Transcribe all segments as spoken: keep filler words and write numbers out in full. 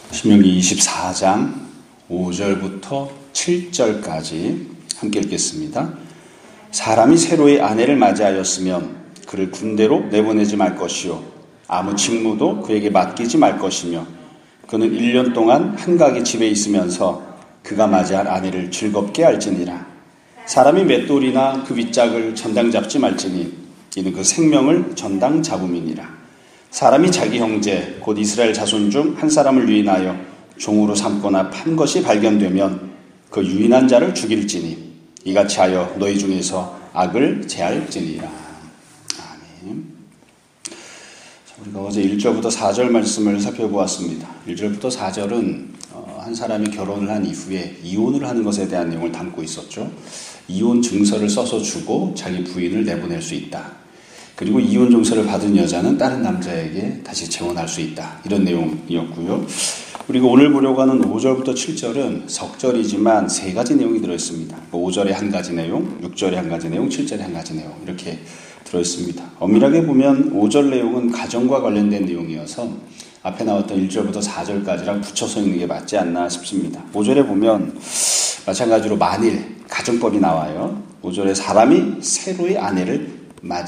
신명기 이십사 장 오 절부터 칠 절까지 함께 읽겠습니다. 사람이 새로이 아내를 맞이하였으면 그를 군대로 내보내지 말 것이요 아무 직무도 그에게 맡기지 말 것이며 그는 일 년 동안 한가하게 집에 있으면서 그가 맞이할 아내를 즐겁게 할지니라. 사람이 맷돌이나 그 윗짝을 전당 잡지 말지니 이는 그 생명을 전당 잡음이니라. 사람이 자기 형제 곧 이스라엘 자손 중 한 사람을 유인하여 종으로 삼거나 판 것이 발견되면 그 유인한 자를 죽일지니 이같이 하여 너희 중에서 악을 제할지니라. 아멘. 자, 우리가 어제 일 절부터 사 절 말씀을 살펴보았습니다. 일 절부터 사 절은 어, 한 사람이 결혼을 한 이후에 이혼을 하는 것에 대한 내용을 담고 있었죠. 이혼 증서를 써서 주고 자기 부인을 내보낼 수 있다. 그리고 이혼 증서를 받은 여자는 다른 남자에게 다시 재혼할 수 있다. 이런 내용이었고요. 그리고 오늘 보려고 하는 오 절부터 칠 절은 석절이지만 세 가지 내용이 들어있습니다. 오 절에 한 가지 내용, 육 절에 한 가지 내용, 칠 절에 한 가지 내용 이렇게 들어있습니다. 엄밀하게 보면 오 절 내용은 가정과 관련된 내용이어서 앞에 나왔던 일 절부터 사 절까지랑 붙여서 읽는 게 맞지 않나 싶습니다. 오 절에 보면 마찬가지로 만일, 가정법이 나와요. 오 절에 사람이 새로이 아내를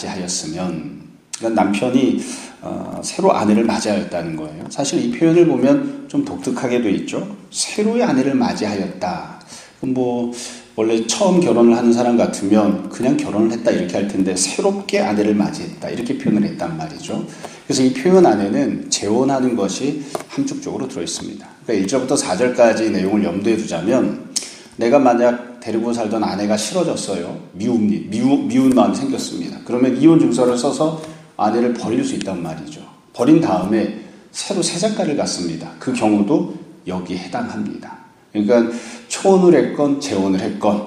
맞이하였으면, 그러니까 남편이 어, 새로 아내를 맞이하였다는 거예요. 사실 이 표현을 보면 좀 독특하게 돼 있죠. 새로의 아내를 맞이하였다. 그럼 뭐 원래 처음 결혼을 하는 사람 같으면 그냥 결혼을 했다 이렇게 할 텐데 새롭게 아내를 맞이했다 이렇게 표현을 했단 말이죠. 그래서 이 표현 안에는 재혼하는 것이 함축적으로 들어있습니다. 그러니까 일 절부터 사 절까지 내용을 염두에 두자면 내가 만약 데리고 살던 아내가 싫어졌어요. 미움이, 미우, 미운 마음이 생겼습니다. 그러면 이혼 증서를 써서 아내를 버릴 수 있단 말이죠. 버린 다음에 새로 새 작가를 갖습니다. 그 경우도 여기에 해당합니다. 그러니까 초혼을 했건 재혼을 했건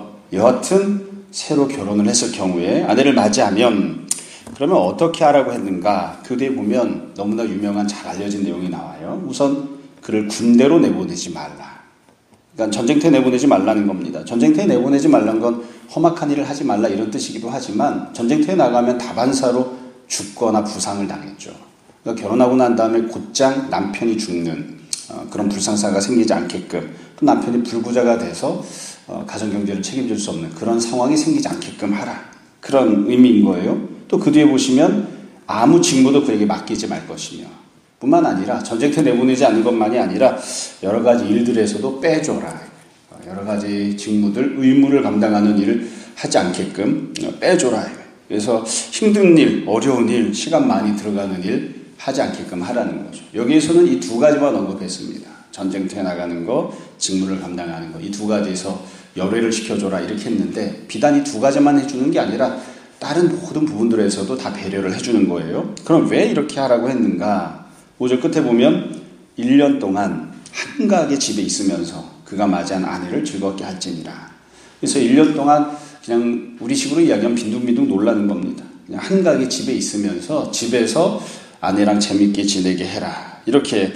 여하튼 새로 결혼을 했을 경우에 아내를 맞이하면 그러면 어떻게 하라고 했는가? 그 뒤에 보면 너무나 유명한 잘 알려진 내용이 나와요. 우선 그를 군대로 내보내지 말라. 그러니까 전쟁터에 내보내지 말라는 겁니다. 전쟁터에 내보내지 말라는 건 험악한 일을 하지 말라 이런 뜻이기도 하지만 전쟁터에 나가면 다반사로 죽거나 부상을 당했죠. 그러니까 결혼하고 난 다음에 곧장 남편이 죽는 어, 그런 불상사가 생기지 않게끔 또 남편이 불구자가 돼서 어, 가정경제를 책임질 수 없는 그런 상황이 생기지 않게끔 하라. 그런 의미인 거예요. 또 그 뒤에 보시면 아무 직무도 그에게 맡기지 말 것이며 뿐만 아니라 전쟁터에 내보내지 않는 것만이 아니라 여러 가지 일들에서도 빼줘라. 여러 가지 직무들, 의무를 감당하는 일을 하지 않게끔 빼줘라. 그래서 힘든 일, 어려운 일, 시간 많이 들어가는 일 하지 않게끔 하라는 거죠. 여기에서는 이 두 가지만 언급했습니다. 전쟁터에 나가는 거, 직무를 감당하는 거. 이 두 가지에서 열애를 시켜줘라 이렇게 했는데 비단 이 두 가지만 해주는 게 아니라 다른 모든 부분들에서도 다 배려를 해주는 거예요. 그럼 왜 이렇게 하라고 했는가? 오 절 끝에 보면 일 년 동안 한가하게 집에 있으면서 그가 맞이한 아내를 즐겁게 할지니라. 그래서 일 년 동안 그냥 우리 식으로 이야기하면 빈둥빈둥 놀라는 겁니다. 그냥 한가하게 집에 있으면서 집에서 아내랑 재밌게 지내게 해라. 이렇게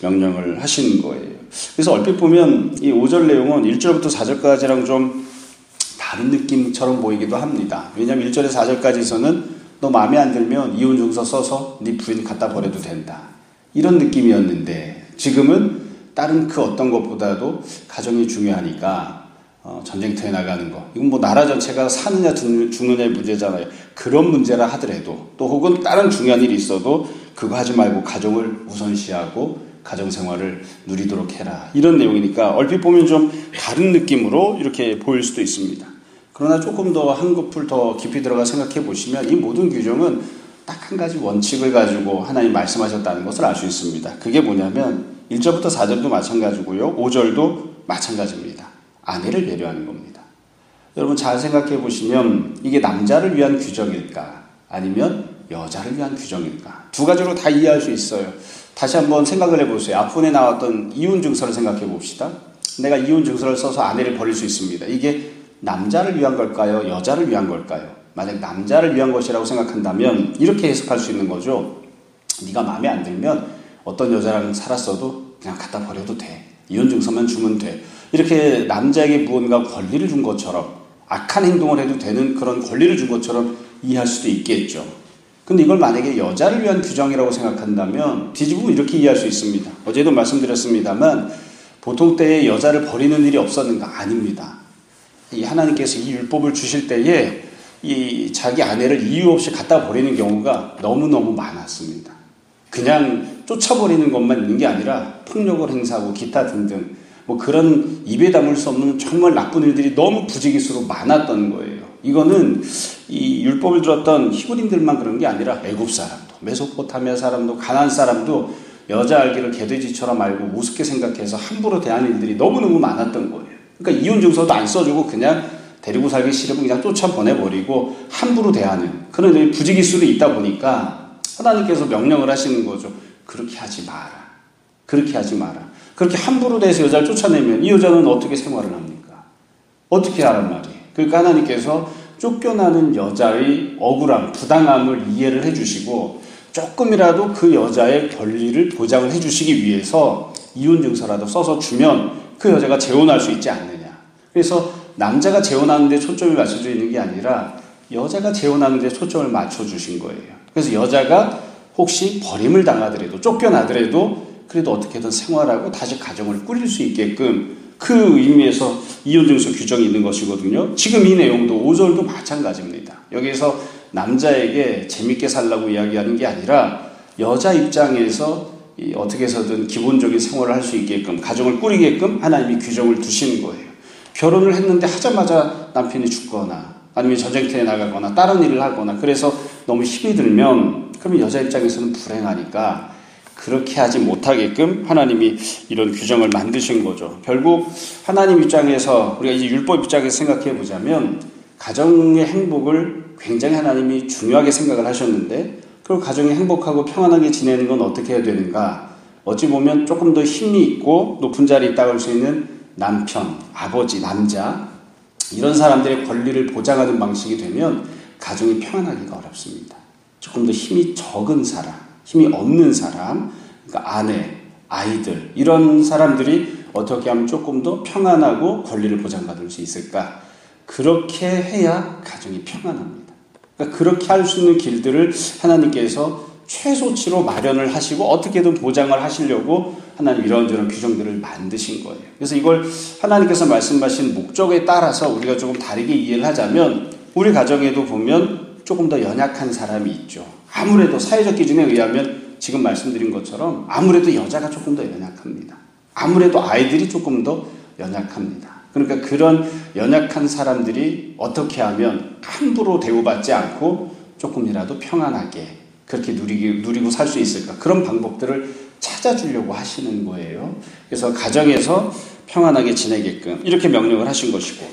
명령을 하시는 거예요. 그래서 얼핏 보면 이 오 절 내용은 일 절부터 사 절까지랑 좀 다른 느낌처럼 보이기도 합니다. 왜냐하면 일 절에서 사 절까지에서는 너 마음에 안 들면 이혼 증서 써서 네 부인 갖다 버려도 된다. 이런 느낌이었는데 지금은 다른 그 어떤 것보다도 가정이 중요하니까 어, 전쟁터에 나가는 거 이건 뭐 나라 전체가 사느냐 죽느냐의 문제잖아요. 그런 문제라 하더라도 또 혹은 다른 중요한 일이 있어도 그거 하지 말고 가정을 우선시하고 가정생활을 누리도록 해라. 이런 내용이니까 얼핏 보면 좀 다른 느낌으로 이렇게 보일 수도 있습니다. 그러나 조금 더 한꺼풀 더 깊이 들어가 생각해 보시면 이 모든 규정은 딱 한 가지 원칙을 가지고 하나님 말씀하셨다는 것을 알 수 있습니다. 그게 뭐냐면 일 절부터 사 절도 마찬가지고요. 오 절도 마찬가지입니다. 아내를 배려하는 겁니다. 여러분 잘 생각해 보시면 이게 남자를 위한 규정일까? 아니면 여자를 위한 규정일까? 두 가지로 다 이해할 수 있어요. 다시 한번 생각을 해보세요. 앞부분에 나왔던 이혼 증서를 생각해 봅시다. 내가 이혼 증서를 써서 아내를 버릴 수 있습니다. 이게 남자를 위한 걸까요? 여자를 위한 걸까요? 만약 남자를 위한 것이라고 생각한다면 이렇게 해석할 수 있는 거죠. 네가 마음에 안 들면 어떤 여자랑 살았어도 그냥 갖다 버려도 돼. 이혼 증서만 주면 돼. 이렇게 남자에게 무언가 권리를 준 것처럼 악한 행동을 해도 되는 그런 권리를 준 것처럼 이해할 수도 있겠죠. 근데 이걸 만약에 여자를 위한 규정이라고 생각한다면 뒤집으면 이렇게 이해할 수 있습니다. 어제도 말씀드렸습니다만 보통 때에 여자를 버리는 일이 없었는가? 아닙니다. 이 하나님께서 이 율법을 주실 때에 이 자기 아내를 이유 없이 갖다 버리는 경우가 너무너무 많았습니다. 그냥 쫓아버리는 것만 있는 게 아니라 폭력을 행사하고 기타 등등 뭐 그런 입에 담을 수 없는 정말 나쁜 일들이 너무 부지기수로 많았던 거예요. 이거는 이 율법을 들었던 히브리인들만 그런 게 아니라 애굽 사람도, 메소포타미아 사람도, 가나안 사람도 여자 알기를 개돼지처럼 알고 우습게 생각해서 함부로 대하는 일들이 너무너무 많았던 거예요. 그러니까 이혼 증서도 안 써주고 그냥 데리고 살기 싫으면 그냥 쫓아보내버리고 함부로 대하는 그런 부지기수로 있다 보니까 하나님께서 명령을 하시는 거죠. 그렇게 하지 마라. 그렇게 하지 마라. 그렇게 함부로 대해서 여자를 쫓아내면 이 여자는 어떻게 생활을 합니까? 어떻게 하란 말이에요. 그러니까 하나님께서 쫓겨나는 여자의 억울함, 부당함을 이해를 해주시고 조금이라도 그 여자의 권리를 보장을 해주시기 위해서 이혼증서라도 써서 주면 그 여자가 재혼할 수 있지 않느냐. 그래서 남자가 재혼하는 데 초점이 맞춰져 있는 게 아니라 여자가 재혼하는 데 초점을 맞춰주신 거예요. 그래서 여자가 혹시 버림을 당하더라도 쫓겨나더라도 그래도 어떻게든 생활하고 다시 가정을 꾸릴 수 있게끔 그 의미에서 이혼증서 규정이 있는 것이거든요. 지금 이 내용도 오 절도 마찬가지입니다. 여기서 남자에게 재밌게 살라고 이야기하는 게 아니라 여자 입장에서 어떻게 해서든 기본적인 생활을 할 수 있게끔 가정을 꾸리게끔 하나님이 규정을 두시는 거예요. 결혼을 했는데 하자마자 남편이 죽거나 아니면 전쟁터에 나가거나 다른 일을 하거나 그래서 너무 힘이 들면 그러면 여자 입장에서는 불행하니까 그렇게 하지 못하게끔 하나님이 이런 규정을 만드신 거죠. 결국 하나님 입장에서 우리가 이제 율법 입장에서 생각해 보자면 가정의 행복을 굉장히 하나님이 중요하게 생각을 하셨는데 그 가정이 행복하고 평안하게 지내는 건 어떻게 해야 되는가? 어찌 보면 조금 더 힘이 있고 높은 자리에 있다고 할 수 있는 남편, 아버지, 남자 이런 사람들의 권리를 보장하는 방식이 되면 가정이 평안하기가 어렵습니다. 조금 더 힘이 적은 사람, 힘이 없는 사람, 그러니까 아내, 아이들 이런 사람들이 어떻게 하면 조금 더 평안하고 권리를 보장받을 수 있을까? 그렇게 해야 가정이 평안합니다. 그러니까 그렇게 할 수 있는 길들을 하나님께서 최소치로 마련을 하시고 어떻게든 보장을 하시려고 하나님 이런저런 규정들을 만드신 거예요. 그래서 이걸 하나님께서 말씀하신 목적에 따라서 우리가 조금 다르게 이해를 하자면 우리 가정에도 보면 조금 더 연약한 사람이 있죠. 아무래도 사회적 기준에 의하면 지금 말씀드린 것처럼 아무래도 여자가 조금 더 연약합니다. 아무래도 아이들이 조금 더 연약합니다. 그러니까 그런 연약한 사람들이 어떻게 하면 함부로 대우받지 않고 조금이라도 평안하게 그렇게 누리기, 누리고 살 수 있을까? 그런 방법들을 찾아주려고 하시는 거예요. 그래서 가정에서 평안하게 지내게끔 이렇게 명령을 하신 것이고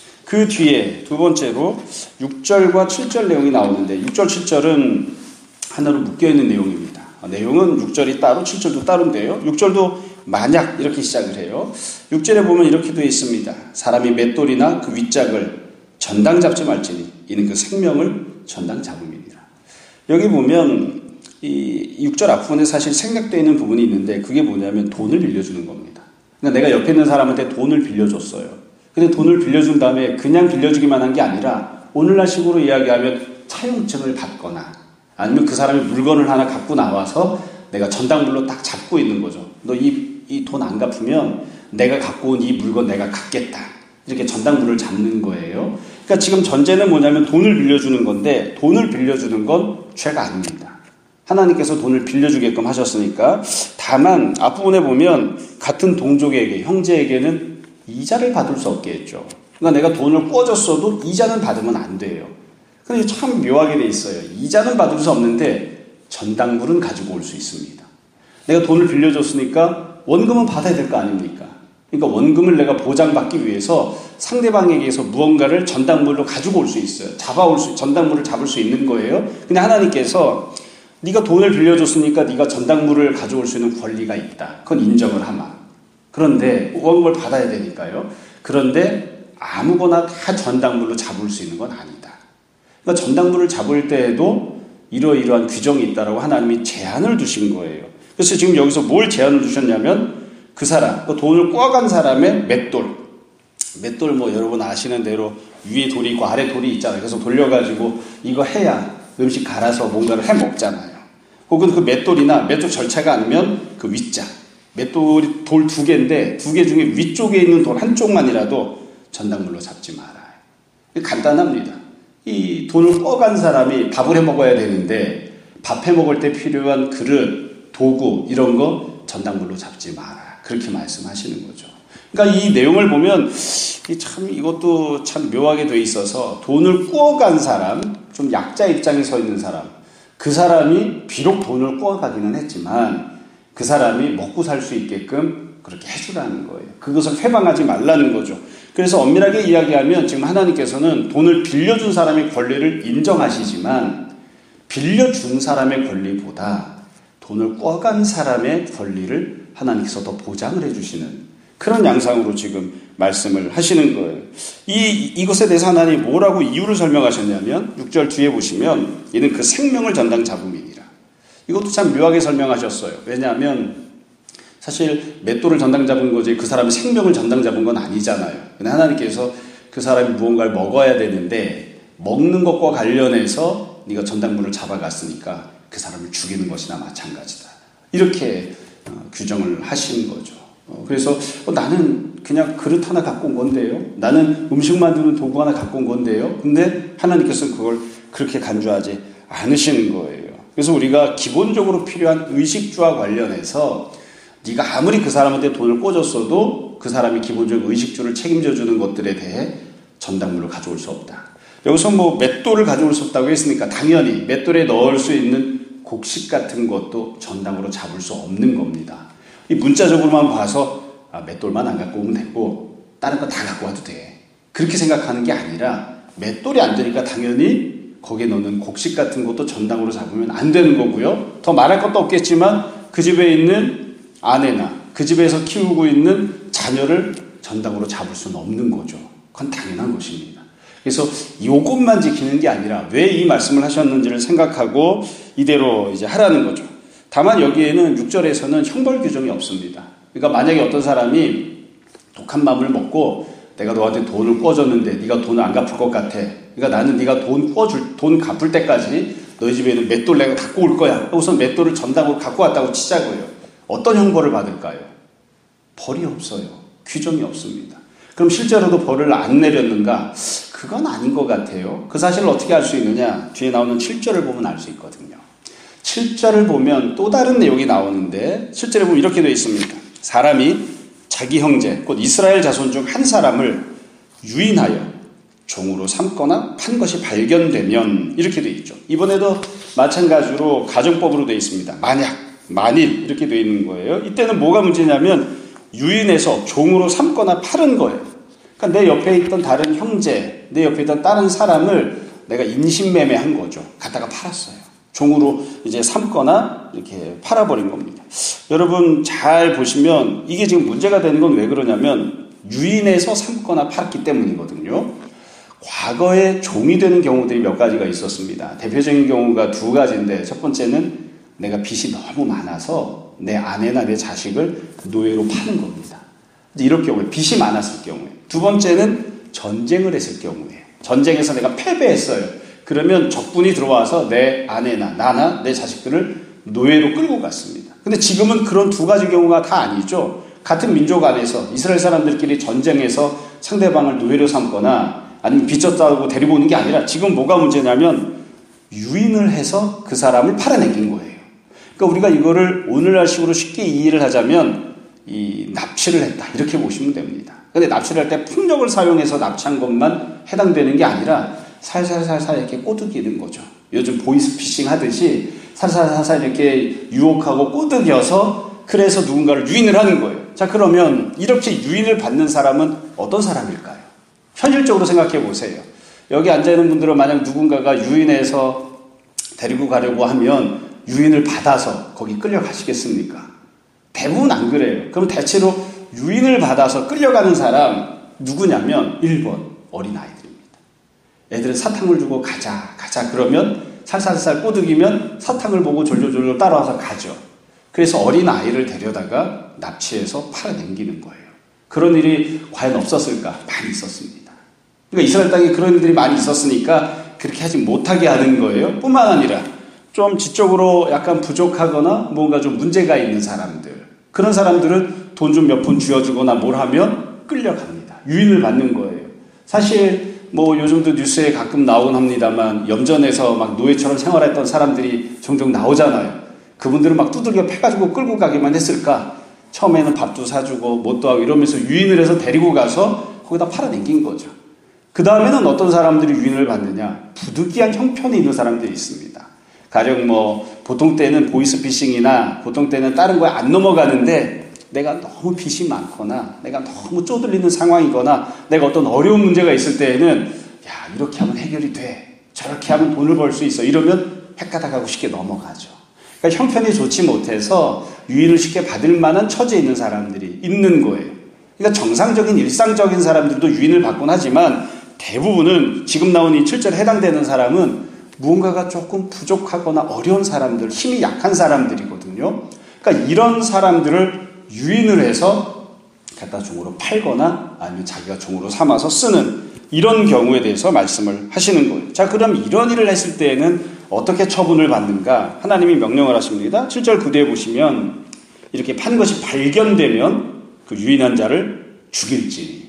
그 뒤에 두 번째로 육 절과 칠 절 내용이 나오는데 육 절, 칠 절은 하나로 묶여있는 내용입니다. 내용은 육 절이 따로 칠 절도 따로인데요. 육 절도 만약 이렇게 시작을 해요. 육 절에 보면 이렇게 되어 있습니다. 사람이 맷돌이나 그 윗짝을 전당 잡지 말지니 이는 그 생명을 전당 잡음이니라. 여기 보면 이 육 절 앞부분에 사실 생략되어 있는 부분이 있는데 그게 뭐냐면 돈을 빌려주는 겁니다. 그러니까 내가 옆에 있는 사람한테 돈을 빌려줬어요. 근데 돈을 빌려준 다음에 그냥 빌려주기만 한 게 아니라 오늘날 식으로 이야기하면 차용증을 받거나 아니면 그 사람이 물건을 하나 갖고 나와서 내가 전당물로 딱 잡고 있는 거죠. 너 이 이 돈 안 갚으면 내가 갖고 온 이 물건 내가 갖겠다. 이렇게 전당물을 잡는 거예요. 그러니까 지금 전제는 뭐냐면 돈을 빌려주는 건데 돈을 빌려주는 건 죄가 아닙니다. 하나님께서 돈을 빌려주게끔 하셨으니까 다만 앞부분에 보면 같은 동족에게 형제에게는 이자를 받을 수 없게 했죠. 그러니까 내가 돈을 꿔줬어도 이자는 받으면 안 돼요. 근데 참 묘하게 돼 있어요. 이자는 받을 수 없는데 전당물은 가지고 올 수 있습니다. 내가 돈을 빌려줬으니까 원금은 받아야 될 거 아닙니까? 그러니까 원금을 내가 보장받기 위해서 상대방에게서 무언가를 전당물로 가지고 올 수 있어요. 잡아올 수, 전당물을 잡을 수 있는 거예요. 근데 하나님께서 네가 돈을 빌려줬으니까 네가 전당물을 가져올 수 있는 권리가 있다. 그건 인정을 하마. 그런데 원금을 받아야 되니까요. 그런데 아무거나 다 전당물로 잡을 수 있는 건 아니다. 그러니까 전당물을 잡을 때에도 이러이러한 규정이 있다라고 하나님이 제한을 두신 거예요. 그래서 지금 여기서 뭘 제한을 두셨냐면 그 사람, 그 돈을 꿔간 사람의 맷돌. 맷돌 뭐 여러분 아시는 대로 위에 돌이 있고 아래 돌이 있잖아요. 그래서 돌려가지고 이거 해야 음식 갈아서 뭔가를 해 먹잖아요. 혹은 그 맷돌이나 맷돌 절차가 아니면 그 윗자. 맷돌이 돌 두 개인데 두 개 중에 위쪽에 있는 돌 한쪽만이라도 전당물로 잡지 말아요. 간단합니다. 이 돈을 꿔간 사람이 밥을 해 먹어야 되는데 밥 해 먹을 때 필요한 그릇, 도구 이런 거 전당물로 잡지 마라. 그렇게 말씀하시는 거죠. 그러니까 이 내용을 보면 참 이것도 참 묘하게 돼 있어서 돈을 꾸어간 사람, 좀 약자 입장에 서 있는 사람, 그 사람이 비록 돈을 꾸어가기는 했지만 그 사람이 먹고 살 수 있게끔 그렇게 해주라는 거예요. 그것을 회방하지 말라는 거죠. 그래서 엄밀하게 이야기하면 지금 하나님께서는 돈을 빌려준 사람의 권리를 인정하시지만 빌려준 사람의 권리보다 돈을 꿔간 사람의 권리를 하나님께서 더 보장을 해주시는 그런 양상으로 지금 말씀을 하시는 거예요. 이, 이것에 대해서 하나님이 뭐라고 이유를 설명하셨냐면 육 절 뒤에 보시면 이는 그 생명을 전당 잡음이니라. 이것도 참 묘하게 설명하셨어요. 왜냐하면 사실 맷돌을 전당 잡은 거지 그 사람의 생명을 전당 잡은 건 아니잖아요. 근데 하나님께서 그 사람이 무언가를 먹어야 되는데 먹는 것과 관련해서 네가 전당물을 잡아갔으니까 그 사람을 죽이는 것이나 마찬가지다. 이렇게 어, 규정을 하신 거죠. 어, 그래서 어, 나는 그냥 그릇 하나 갖고 온 건데요. 나는 음식 만드는 도구 하나 갖고 온 건데요. 근데 하나님께서는 그걸 그렇게 간주하지 않으시는 거예요. 그래서 우리가 기본적으로 필요한 의식주와 관련해서 네가 아무리 그 사람한테 돈을 꿔줬어도 그 사람이 기본적인 의식주를 책임져 주는 것들에 대해 전당물로 가져올 수 없다. 여기서 뭐 맷돌을 가져올 수 없다고 했으니까 당연히 맷돌에 넣을 수 있는 곡식 같은 것도 전당으로 잡을 수 없는 겁니다. 이 문자적으로만 봐서 아, 맷돌만 안 갖고 오면 되고 다른 거 다 갖고 와도 돼. 그렇게 생각하는 게 아니라 맷돌이 안 되니까 당연히 거기에 넣는 곡식 같은 것도 전당으로 잡으면 안 되는 거고요. 더 말할 것도 없겠지만 그 집에 있는 아내나 그 집에서 키우고 있는 자녀를 전당으로 잡을 수는 없는 거죠. 그건 당연한 것입니다. 그래서 이것만 지키는 게 아니라 왜 이 말씀을 하셨는지를 생각하고 이대로 이제 하라는 거죠. 다만 여기에는 육 절에서는 형벌 규정이 없습니다. 그러니까 만약에 어떤 사람이 독한 맘을 먹고 내가 너한테 돈을 꿔줬는데 네가 돈을 안 갚을 것 같아. 그러니까 나는 네가 돈 꿔줄, 돈 갚을 때까지 너희 집에 있는 맷돌 내가 갖고 올 거야. 우선 맷돌을 전당으로 갖고 왔다고 치자고요. 어떤 형벌을 받을까요? 벌이 없어요. 규정이 없습니다. 그럼 실제로도 벌을 안 내렸는가? 그건 아닌 것 같아요. 그 사실을 어떻게 알 수 있느냐? 뒤에 나오는 칠 절을 보면 알 수 있거든요. 칠 절을 보면 또 다른 내용이 나오는데 칠 절에 보면 이렇게 되어 있습니다. 사람이 자기 형제, 곧 이스라엘 자손 중 한 사람을 유인하여 종으로 삼거나 판 것이 발견되면 이렇게 되어 있죠. 이번에도 마찬가지로 가정법으로 되어 있습니다. 만약, 만일 이렇게 되어 있는 거예요. 이때는 뭐가 문제냐면 유인해서 종으로 삼거나 팔은 거예요. 그러니까 내 옆에 있던 다른 형제, 내 옆에 있던 다른 사람을 내가 인신매매한 거죠. 갖다가 팔았어요. 종으로 이제 삼거나 이렇게 팔아버린 겁니다. 여러분 잘 보시면 이게 지금 문제가 되는 건 왜 그러냐면 유인해서 삼거나 팔았기 때문이거든요. 과거에 종이 되는 경우들이 몇 가지가 있었습니다. 대표적인 경우가 두 가지인데 첫 번째는 내가 빚이 너무 많아서 내 아내나 내 자식을 노예로 파는 겁니다. 이럴 경우에 빚이 많았을 경우에. 두 번째는 전쟁을 했을 경우에. 전쟁에서 내가 패배했어요. 그러면 적군이 들어와서 내 아내나 나나 내 자식들을 노예로 끌고 갔습니다. 근데 지금은 그런 두 가지 경우가 다 아니죠. 같은 민족 안에서 이스라엘 사람들끼리 전쟁에서 상대방을 노예로 삼거나 아니면 빚졌다고 데리고 오는 게 아니라 지금 뭐가 문제냐면 유인을 해서 그 사람을 팔아내긴 거예요. 그러니까 우리가 이거를 오늘날 식으로 쉽게 이해를 하자면 이 납치를 했다 이렇게 보시면 됩니다. 근데 납치를 할 때 폭력을 사용해서 납치한 것만 해당되는 게 아니라 살살살살 이렇게 꼬드기는 거죠. 요즘 보이스피싱 하듯이 살살살살 이렇게 유혹하고 꼬드겨서 그래서 누군가를 유인을 하는 거예요. 자, 그러면 이렇게 유인을 받는 사람은 어떤 사람일까요? 현실적으로 생각해 보세요. 여기 앉아있는 분들은 만약 누군가가 유인해서 데리고 가려고 하면 유인을 받아서 거기 끌려가시겠습니까? 대부분 안 그래요. 그럼 대체로 유인을 받아서 끌려가는 사람 누구냐면 일 번 어린아이들입니다. 애들은 사탕을 주고 가자 가자 그러면 살살살 꼬드기면 사탕을 보고 졸졸졸 따라와서 가죠. 그래서 어린아이를 데려다가 납치해서 팔아넘기는 거예요. 그런 일이 과연 없었을까? 많이 있었습니다. 그러니까 이스라엘 땅에 그런 일들이 많이 있었으니까 그렇게 하지 못하게 하는 거예요. 뿐만 아니라 좀 지적으로 약간 부족하거나 뭔가 좀 문제가 있는 사람들, 그런 사람들은 돈 좀 몇 푼 쥐어주거나 뭘 하면 끌려갑니다. 유인을 받는 거예요. 사실 뭐 요즘도 뉴스에 가끔 나오곤 합니다만 염전에서 막 노예처럼 생활했던 사람들이 종종 나오잖아요. 그분들은 막 두들겨 패가지고 끌고 가기만 했을까? 처음에는 밥도 사주고 뭣도 하고 이러면서 유인을 해서 데리고 가서 거기다 팔아넘긴 거죠. 그 다음에는 어떤 사람들이 유인을 받느냐? 부득이한 형편이 있는 사람들이 있습니다. 가령 뭐 보통 때는 보이스피싱이나 보통 때는 다른 거에 안 넘어가는데 내가 너무 빚이 많거나 내가 너무 쪼들리는 상황이거나 내가 어떤 어려운 문제가 있을 때에는 야, 이렇게 하면 해결이 돼, 저렇게 하면 돈을 벌 수 있어, 이러면 헷가닥하고 쉽게 넘어가죠. 그러니까 형편이 좋지 못해서 유인을 쉽게 받을 만한 처지에 있는 사람들이 있는 거예요. 그러니까 정상적인 일상적인 사람들도 유인을 받곤 하지만 대부분은 지금 나온 이 칠 절에 해당되는 사람은 무언가가 조금 부족하거나 어려운 사람들, 힘이 약한 사람들이거든요. 그러니까 이런 사람들을 유인을 해서 갖다 종으로 팔거나 아니면 자기가 종으로 삼아서 쓰는 이런 경우에 대해서 말씀을 하시는 거예요. 자, 그럼 이런 일을 했을 때에는 어떻게 처분을 받는가? 하나님이 명령을 하십니다. 칠 절 구 대에 보시면 이렇게 판 것이 발견되면 그 유인한 자를 죽일지니,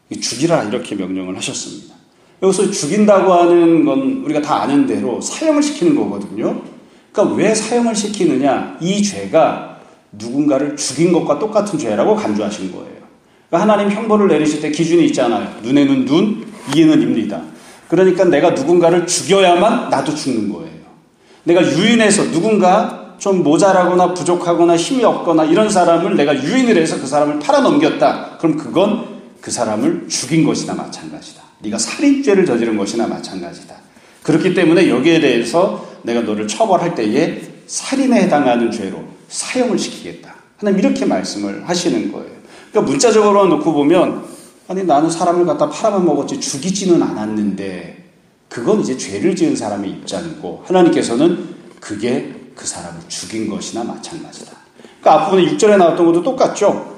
죽이라 이렇게 명령을 하셨습니다. 여기서 죽인다고 하는 건 우리가 다 아는 대로 사형을 시키는 거거든요. 그러니까 왜 사형을 시키느냐? 이 죄가 누군가를 죽인 것과 똑같은 죄라고 간주하신 거예요. 그러니까 하나님 형벌을 내리실 때 기준이 있잖아요. 눈에는 눈, 이에는 입니다. 그러니까 내가 누군가를 죽여야만 나도 죽는 거예요. 내가 유인해서 누군가 좀 모자라거나 부족하거나 힘이 없거나 이런 사람을 내가 유인을 해서 그 사람을 팔아넘겼다. 그럼 그건 그 사람을 죽인 것이나 마찬가지다. 네가 살인죄를 저지른 것이나 마찬가지다. 그렇기 때문에 여기에 대해서 내가 너를 처벌할 때에 살인에 해당하는 죄로 사형을 시키겠다. 하나님 이렇게 말씀을 하시는 거예요. 그러니까 문자적으로 놓고 보면 아니 나는 사람을 갖다 팔아만 먹었지 죽이지는 않았는데 그건 이제 죄를 지은 사람의 입장이고 하나님께서는 그게 그 사람을 죽인 것이나 마찬가지다. 그러니까 앞부분에 육 절에 나왔던 것도 똑같죠.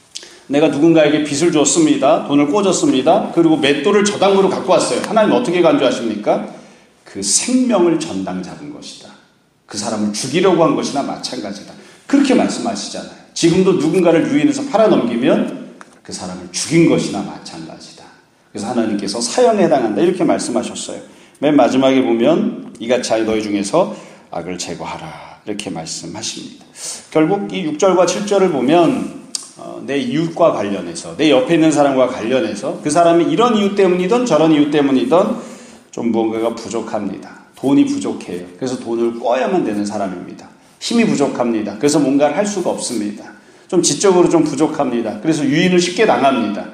내가 누군가에게 빚을 줬습니다. 돈을 꿔줬습니다. 그리고 맷돌을 저당으로 갖고 왔어요. 하나님 어떻게 간주하십니까? 그 생명을 전당 잡은 것이다. 그 사람을 죽이려고 한 것이나 마찬가지다. 그렇게 말씀하시잖아요. 지금도 누군가를 유인해서 팔아넘기면 그 사람을 죽인 것이나 마찬가지다. 그래서 하나님께서 사형에 해당한다 이렇게 말씀하셨어요. 맨 마지막에 보면 이같이 너희 중에서 악을 제거하라 이렇게 말씀하십니다. 결국 이 육 절과 칠 절을 보면 어, 내 이웃과 관련해서 내 옆에 있는 사람과 관련해서 그 사람이 이런 이유 때문이든 저런 이유 때문이든 좀 무언가가 부족합니다. 돈이 부족해요. 그래서 돈을 꿔야만 되는 사람입니다. 힘이 부족합니다. 그래서 뭔가를 할 수가 없습니다. 좀 지적으로 좀 부족합니다. 그래서 유인을 쉽게 당합니다.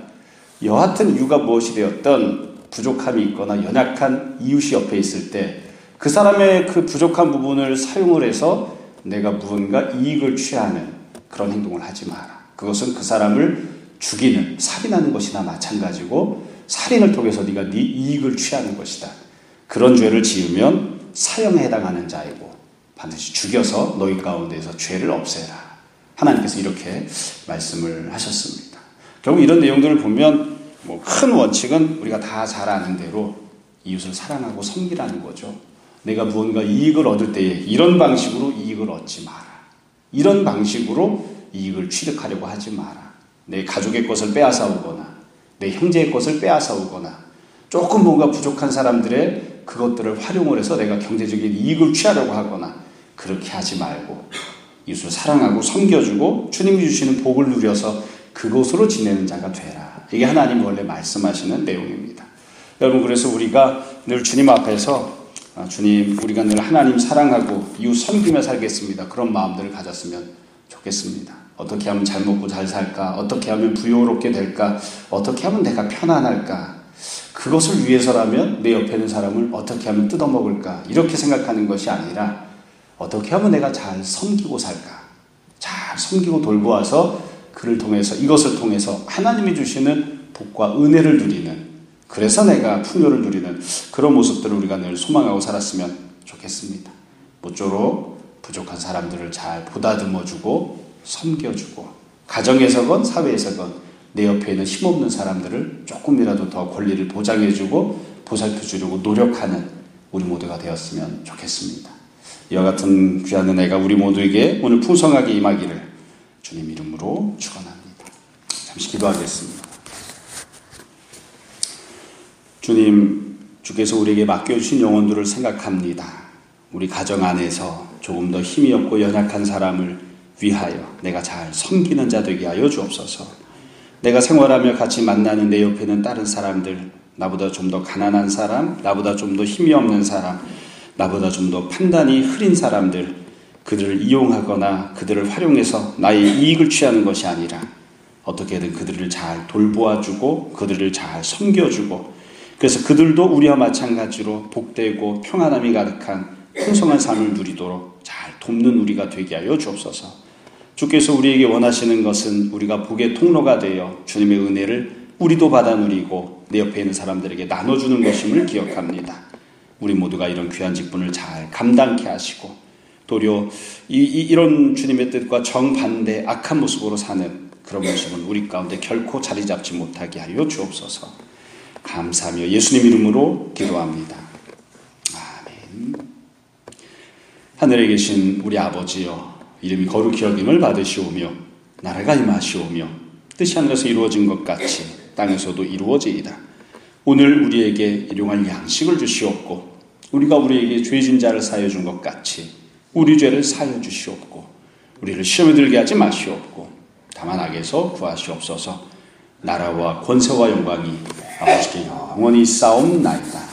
여하튼 이유가 무엇이 되었든 부족함이 있거나 연약한 이웃이 옆에 있을 때 그 사람의 그 부족한 부분을 사용을 해서 내가 무언가 이익을 취하는 그런 행동을 하지 마라. 그것은 그 사람을 죽이는, 살인하는 것이나 마찬가지고 살인을 통해서 네가 네 이익을 취하는 것이다. 그런 죄를 지으면 사형에 해당하는 자이고 반드시 죽여서 너희 가운데에서 죄를 없애라. 하나님께서 이렇게 말씀을 하셨습니다. 결국 이런 내용들을 보면 뭐 큰 원칙은 우리가 다 잘 아는 대로 이웃을 사랑하고 섬기라는 거죠. 내가 무언가 이익을 얻을 때에 이런 방식으로 이익을 얻지 마라. 이런 방식으로 이익을 취득하려고 하지 마라. 내 가족의 것을 빼앗아오거나 내 형제의 것을 빼앗아오거나 조금 뭔가 부족한 사람들의 그것들을 활용을 해서 내가 경제적인 이익을 취하려고 하거나 그렇게 하지 말고 이웃을 사랑하고 섬겨주고 주님이 주시는 복을 누려서 그곳으로 지내는 자가 되라. 이게 하나님이 원래 말씀하시는 내용입니다. 여러분 그래서 우리가 늘 주님 앞에서 주님 우리가 늘 하나님 사랑하고 이웃 섬기며 살겠습니다. 그런 마음들을 가졌으면 좋겠습니다. 어떻게 하면 잘 먹고 잘 살까? 어떻게 하면 부유롭게 될까? 어떻게 하면 내가 편안할까? 그것을 위해서라면 내 옆에 있는 사람을 어떻게 하면 뜯어먹을까? 이렇게 생각하는 것이 아니라 어떻게 하면 내가 잘 섬기고 살까? 잘 섬기고 돌보아서 그를 통해서 이것을 통해서 하나님이 주시는 복과 은혜를 누리는 그래서 내가 풍요를 누리는 그런 모습들을 우리가 늘 소망하고 살았으면 좋겠습니다. 모쪼록 부족한 사람들을 잘 보다듬어주고 섬겨주고 가정에서건 사회에서건 내 옆에 있는 힘없는 사람들을 조금이라도 더 권리를 보장해주고 보살펴주려고 노력하는 우리 모두가 되었으면 좋겠습니다. 이와 같은 귀한 은혜가 우리 모두에게 오늘 풍성하게 임하기를 주님 이름으로 축원합니다. 잠시 기도하겠습니다. 주님, 주께서 우리에게 맡겨주신 영혼들을 생각합니다. 우리 가정 안에서 조금 더 힘이 없고 연약한 사람을 위하여 내가 잘 섬기는 자 되게 하여 주옵소서. 내가 생활하며 같이 만나는 내 옆에는 다른 사람들, 나보다 좀 더 가난한 사람, 나보다 좀 더 힘이 없는 사람, 나보다 좀 더 판단이 흐린 사람들, 그들을 이용하거나 그들을 활용해서 나의 이익을 취하는 것이 아니라 어떻게든 그들을 잘 돌보아주고 그들을 잘 섬겨주고, 그래서 그들도 우리와 마찬가지로 복되고 평안함이 가득한 풍성한 삶을 누리도록 잘 돕는 우리가 되게 하여 주옵소서. 주께서 우리에게 원하시는 것은 우리가 복의 통로가 되어 주님의 은혜를 우리도 받아 누리고 내 옆에 있는 사람들에게 나눠주는 것임을 기억합니다. 우리 모두가 이런 귀한 직분을 잘 감당케 하시고, 도리어 이, 이, 이런 주님의 뜻과 정반대 악한 모습으로 사는 그런 모습은 우리 가운데 결코 자리 잡지 못하게 하여 주옵소서. 감사하며 예수님 이름으로 기도합니다. 아멘. 하늘에 계신 우리 아버지여, 이름이 거룩히 여김을 받으시오며 나라가 임하시오며 뜻이 하늘에서 이루어진 것 같이 땅에서도 이루어지이다. 오늘 우리에게 일용할 양식을 주시옵고, 우리가 우리에게 죄진 자를 사하여 준 것 같이 우리 죄를 사하여 주시옵고, 우리를 시험에 들게 하지 마시옵고 다만 악에서 구하시옵소서. 나라와 권세와 영광이 아버지께 영원히 싸움나이다.